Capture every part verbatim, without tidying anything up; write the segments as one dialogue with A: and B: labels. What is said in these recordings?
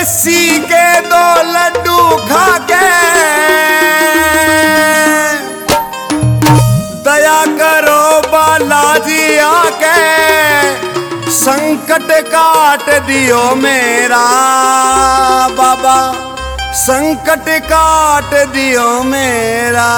A: बेसी के दो लड्डू खा के दया करो बालाजी आके, संकट काट दियो मेरा बाबा, संकट काट दियो मेरा।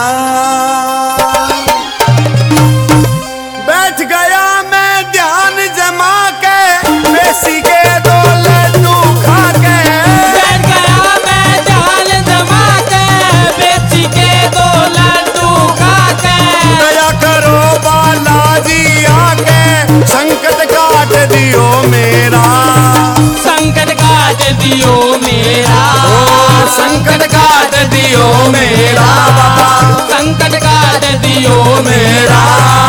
A: बैठ गया मैं ध्यान जमा के, बेसी के दो लड्डू खा के।
B: बैठ गया मैं ध्यान जमा के, बेसी के दो लड्डू खा के।
A: दया करो बालाजी आके, संकट काट दियो मेरा,
B: संकट काट दियो मेरा,
A: ओ संकट काट दियो मेरा बाबा,
B: संकट काट दियो मेरा।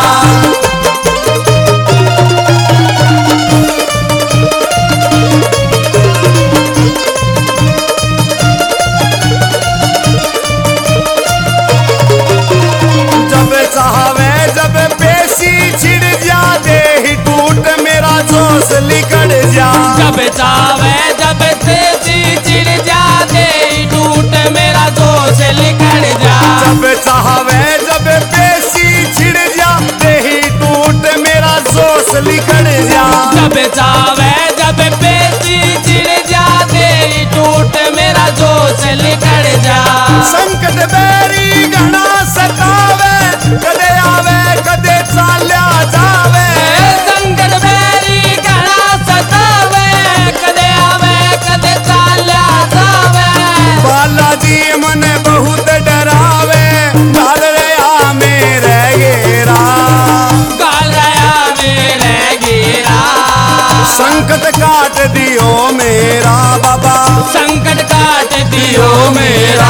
A: जब चाहवे जब पेशी छिड़ जा, दे ही टूट मेरा जोश लिकड़ जा।
B: जब चावे जब तेजी चिड़ जा, दे टूट मेरा जोश लिकड़ जा।
A: जब चाहवे जब पेशी छिड़ जा, दे ही टूट मेरा जोश लिकड़ जा।
B: जब चावे जब पेशी चिड़ जा, दे टूट मेरा जोश लिकड़ जा।
A: संकट बेरी घना सतावे, कदे आवे कदे चाल्या जावे।
B: संकट बेरी घना सतावे, कदे आवे कदे चाल्या जावे।
A: बालाजी मन बहुत डरावे, डाल रहा मेरे घेरा,
B: गाल रहा मेरे घेरा।
A: संकट काट दियो मेरा बाबा,
B: संकट काट दियो मेरा।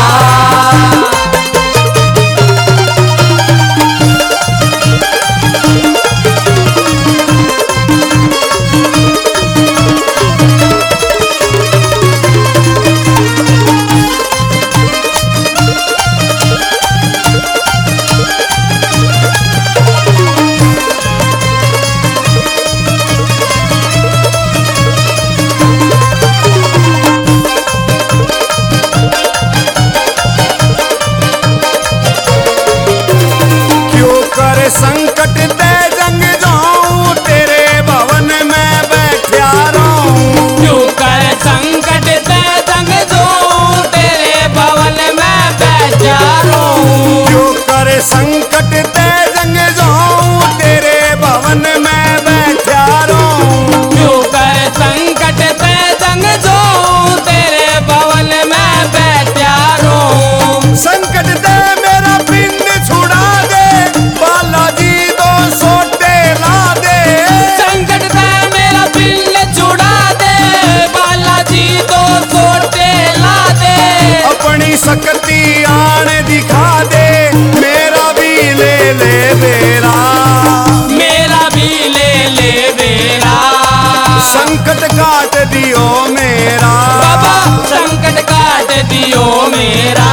A: संकट ते जंग जाऊं, तेरे भवन में बैठा रहूं।
B: क्यों कर संकट ते जंग जाऊं, तेरे भवन में बैठा रहूं।
A: क्यों कर संकट ते जंग जाऊं, तेरे भवन में बैठा रहूं।
B: क्यों कर संकट ते जंग जाऊं, तेरे भवन में बैठा रहूं।
A: संकट दे मेरा पिंड छुड़ा दे, बालाजी दो सोटे ला दे।
B: संकट ते मेरा पिंड छुड़ा दे, बालाजी दो सोटे ला दे।
A: अपनी शक्ति आन दिखा दे, मेरा भी ले ले बेरा,
B: मेरा भी ले ले बेरा।
A: संकट काट दियो मेरा
B: बाबा, संकट काट दियो मेरा।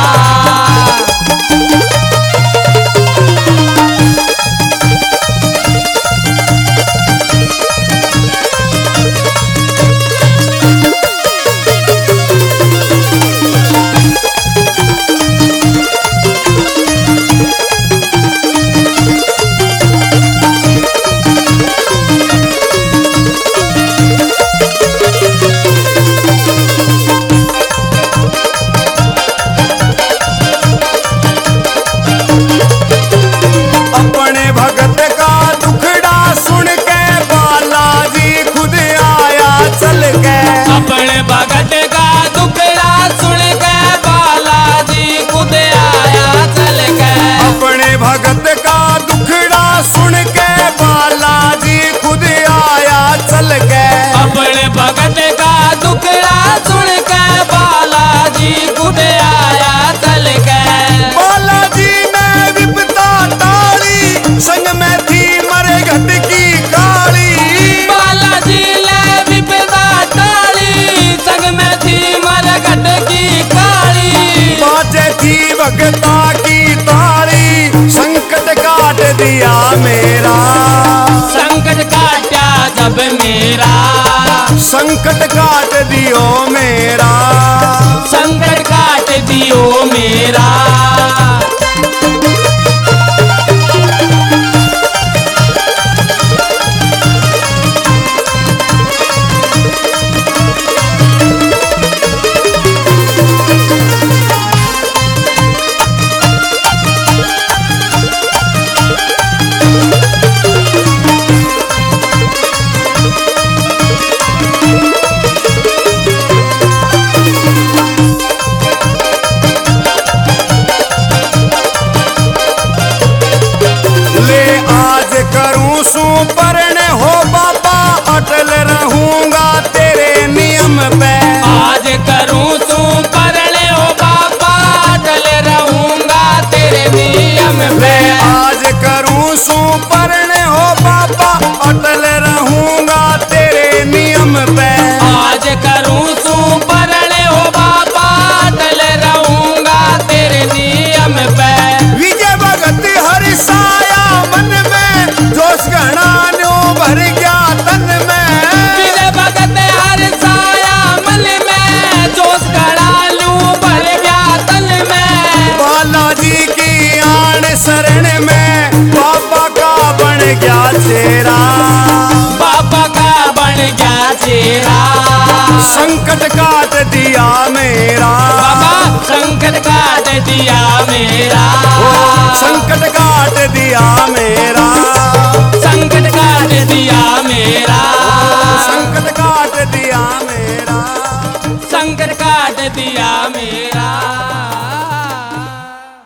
A: अपने भगत का दुखड़ा सुन के, बालाजी खुद आया चल के।
B: अपने भगत का दुखड़ा सुन के, बालाजी खुद आया चल के।
A: अपने भगत का दुखड़ा सुन के, बालाजी खुद आया चल के।
B: अपने भगत का दुखड़ा सुन के, बालाजी खुद आया चल के।
A: बालाजी ने विपदा टाली, संग में थी मरे घट की काली।
B: बालाजी ने विपदा टाली, संग में थी मरे घट की काली।
A: बाजे थी भगता की ताली, संकट काट दिया मेरा,
B: संकट काटा जब मेरा।
A: संकट काट दियो मेरा। चेहरा,
B: बाबा का बन गया चेहरा।
A: संकट काट दिया मेरा,
B: बाबा संकट काट दिया मेरा,
A: संकट काट दिया मेरा,
B: संकट काट दिया मेरा,
A: संकट काट दिया मेरा,
B: संकट काट दिया मेरा।